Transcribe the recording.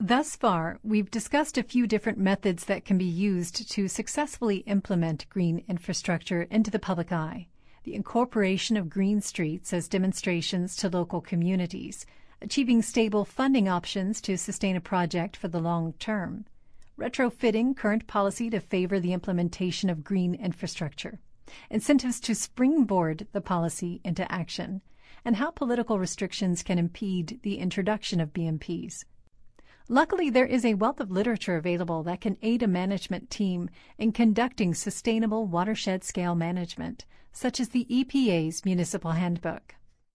Thus far, we've discussed a few different methods that can be used to successfully implement green infrastructure into the public eye. The incorporation of green streets as demonstrations to local communities, achieving stable funding options to sustain a project for the long term, retrofitting current policy to favor the implementation of green infrastructure, incentives to springboard the policy into action, and how political restrictions can impede the introduction of BMPs. Luckily, there is a wealth of literature available that can aid a management team in conducting sustainable watershed-scale management, such as the EPA's Municipal Handbook.